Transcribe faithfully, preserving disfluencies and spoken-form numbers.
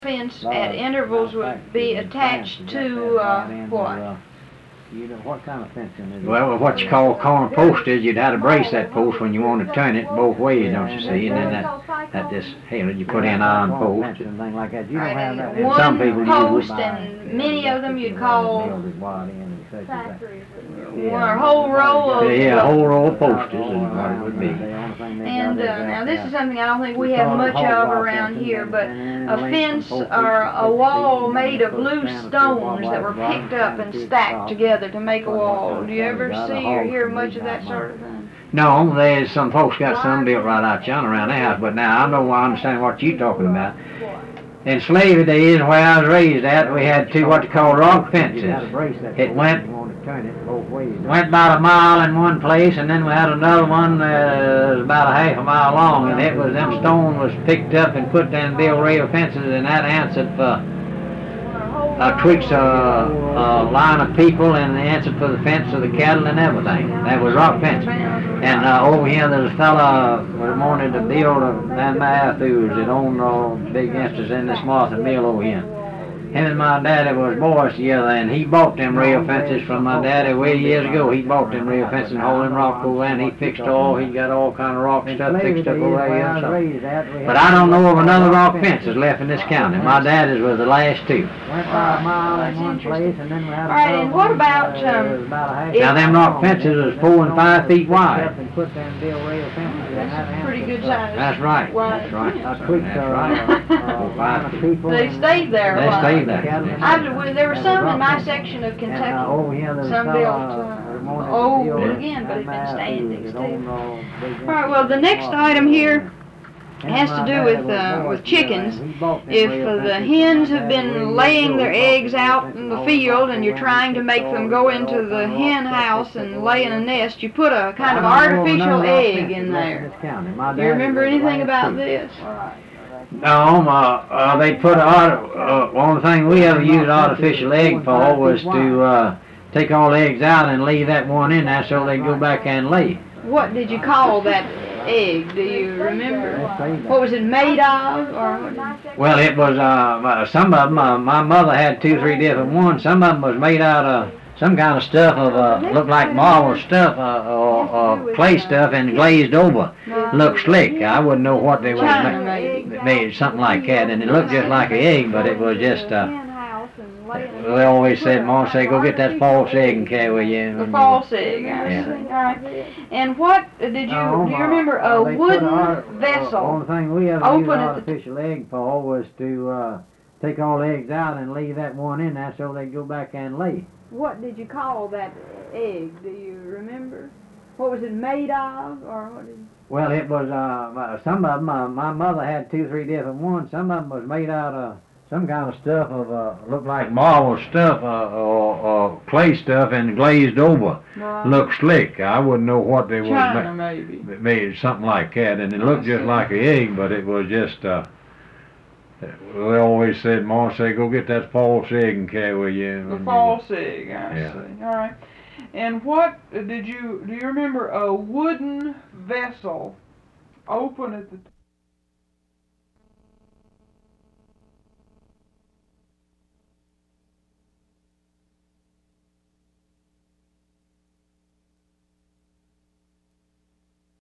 fence at intervals would be attached to uh, what? You know, what kind of fencing is it? Well, what you call corner postage, you'd have to brace that post when you want to turn it both ways, don't you see? And then that, that just, hey, you put in iron post. And things like that. You don't Right, have that. and one some people post, use and many of them you'd call Factories. one a whole row of. Yeah, a whole row of posters is what it would be. And uh, now this is something I don't think we have much of around here, but a fence or a wall made of loose stones that were picked up and stacked together to make a wall. Do you ever see or hear much of that sort of thing? No, there's some folks got some built right out yonder around the house, but now I know I understand what you're talking about. In slavery days, where I was raised at, we had two what they call rock fences. It went went about a mile in one place, and then we had another one that was about a half a mile long, and it was them stone was picked up and put down build rail fences, and that answered for uh, twixt a uh, uh, line of people, and they answered for the fence of the cattle and everything. That was rock fence. And uh, over here there's a fella was wanted to build a man Matthews that owned all big instances in this Martha mill over here. Him and my daddy was boys together, and he bought them rail fences from my daddy way years ago. He bought them rail fences and hauled them rock over there, and he fixed all, he got all kind of rock stuff fixed up over there. So. But I don't know of another rock fence that's left in this county. My daddy's was the last two. Went about a mile in one place, and then we had All right, and what about, um, now them rock fences is four and five feet wide. That's pretty good size. That's right. Wide. That's right. A That's quick, right. uh, line of people. They stayed there. a They while. stayed there. I, well, there were some in my section of Kentucky. And, uh, over here, there's Some a built fella, uh, uh, wanted to old build again, but a it's been Matthews standing that still. owned all big All right. Well, the next item here has to do with uh, with chickens. If uh, the hens have been laying their eggs out in the field and you're trying to make them go into the hen house and lay in a nest, you put a kind of artificial egg in there. Do you remember anything about this? No, uh, uh, they put a, uh, one thing we ever used artificial egg for was to uh, take all the eggs out and leave that one in there so they go back and lay. What did you call that egg? Do you remember? What was it made of? Or what did... Well, it was, uh, some of them, uh, my mother had two, three different ones. Some of them was made out of some kind of stuff of, uh, looked like marble stuff, uh, or, or clay stuff and glazed over. Looked slick. I wouldn't know what they was made, made something like that, and it looked just like an egg, but it was just, uh, they always said, Mom said, go get that false egg and carry you. The false egg, I Yeah. see. All right. And what did you, do you remember a wooden vessel? Only thing we ever Open used at the artificial egg for was to uh, take all the eggs out and leave that one in there so they go back and lay. What did you call that egg? Do you remember? What was it made of, or what did you... Well, it was, uh, some of them, uh, my mother had two, three different ones. Some of them was made out of some kind of stuff of, uh, looked like Marble stuff, uh, or, or clay stuff and glazed over. Right. Looked slick. I wouldn't know what they was China, ma- maybe. made, something like that, and it looked just like an egg, but it was just, uh, they always said, Mom said, go get that false egg and carry you. The false egg, I Yeah. see. All right. And what did you, do you remember a wooden vessel open at the